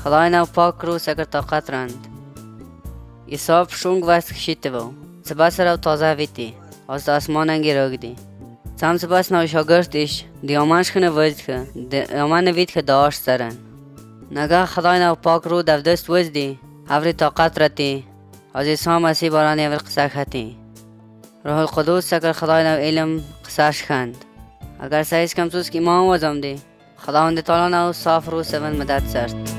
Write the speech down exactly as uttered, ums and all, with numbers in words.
خدای نو پاک رو سکر طاقت رند. ایساب شونگ وست کشیده و سپس رو تازه ویتی از آسمان انگی رگ دی. سام سپس نو شاگردش دیامانش کنه وزد که دیامان وید که داشت سرن. نگاه خدای نو پاک رو دفدست وزدی هفری طاقت رتی از عیسی مسیح بارانی هفر قصه خطی. روح القدس سکر خدای نو علم قصهش خند. اگر سعیس کم سوز که ایمان وزم دی خداوند تعالی نو صاف رو سون مدد سرد.